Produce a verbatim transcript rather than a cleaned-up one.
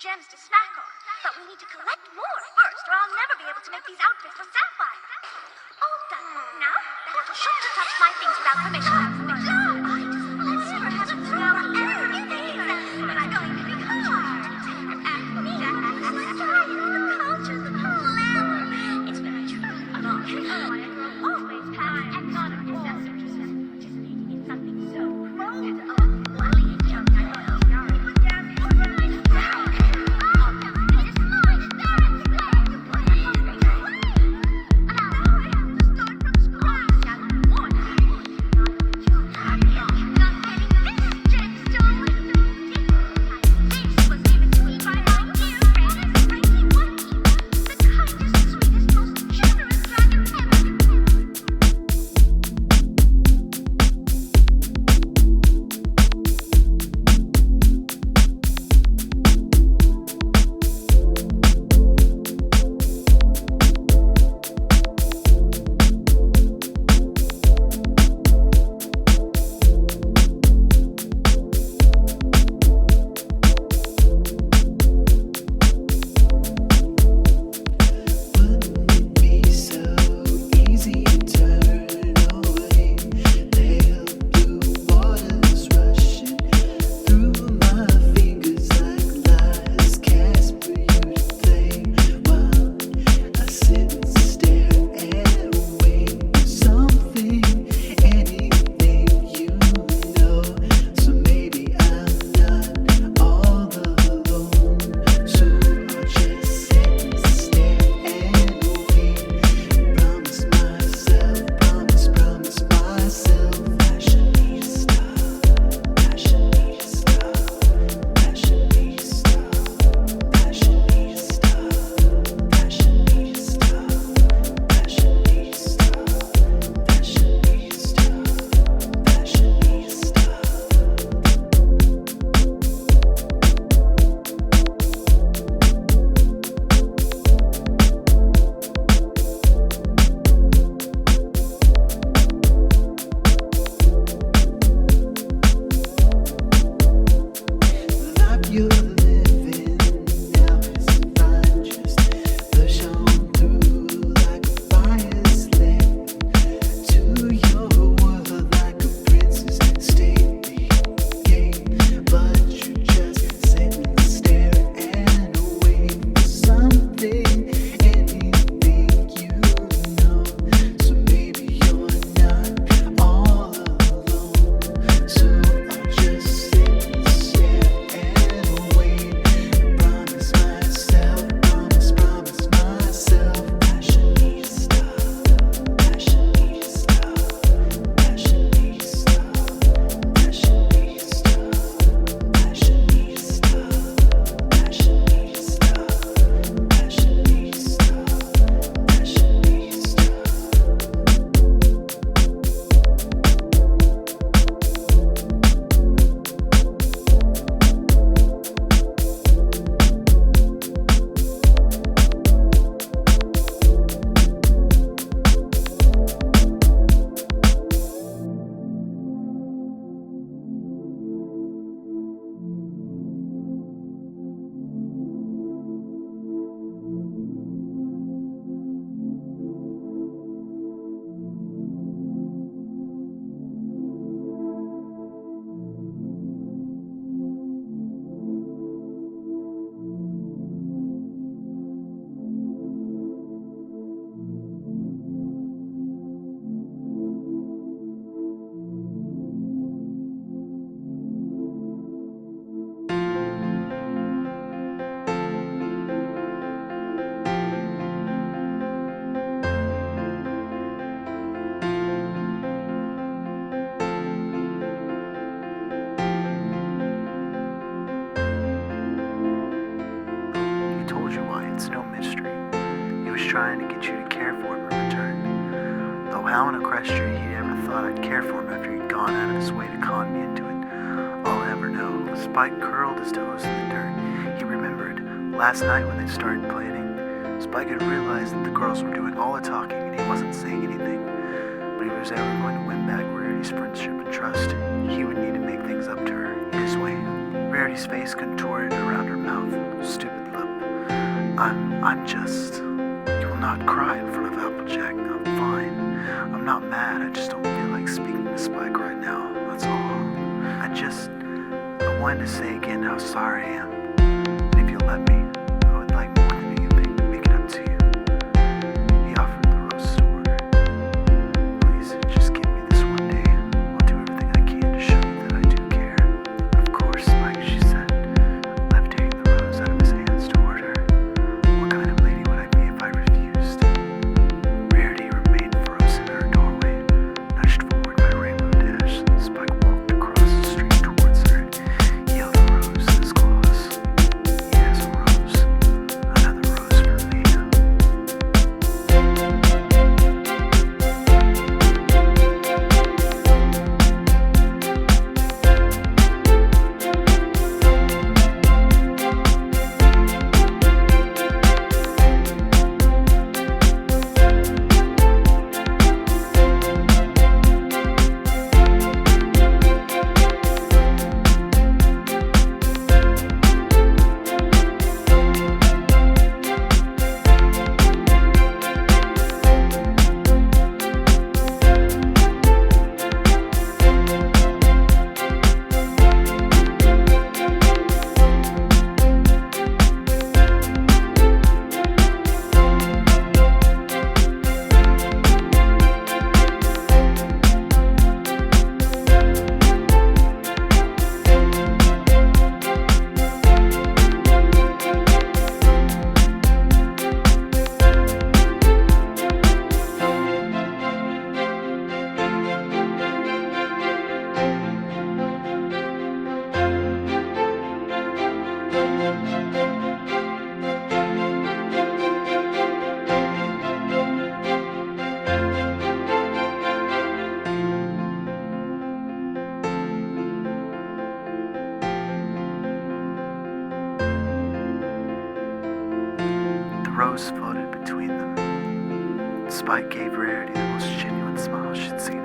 gems to snack on. But we need to collect more first, or I'll never be able to make these outfits for Sapphire. All done. Now, the little shop to touch my things without permission. Let's never have it now everything. But I'm going to be hard. And me, the culture, the glamour. It's very true. I'm not kidding. Oh, always past and not a disaster. Participating in something so bold. Oh, Wally and Young, I thought it was yarn. trying to get you to care for him in return. Though how in a Equestria he ever thought I'd care for him after he'd gone out of his way to con me into it, I'll never know. Spike curled his toes in the dirt. He remembered, last night when they started planning, Spike had realized that the girls were doing all the talking and he wasn't saying anything. But if he was ever going to win back Rarity's friendship and trust, he would need to make things up to her his way. Rarity's face contorted around her mouth, I'm, I'm just, you will not cry in front of Applejack. I'm fine. I'm not mad. I just don't feel like speaking to Spike right now. That's all. I just, I wanted to say again how sorry I am. And if you'll let me, I would like more than anything to make it up to you. He offered the rose to order. Please, just give me this one day. I'll do everything I can to show you that I do care. Of course, Spike, she said, left taking the rose out of his hands toward her. What kind of lady would I be if I refused? Rarity remained frozen in her doorway, nudged forward by Rainbow Dash. Spike walked across the street towards her. He held a rose in his claws. Yes, a rose. Another rose for me. The rose floated between them. Spike gave Rarity the most genuine smile she'd seen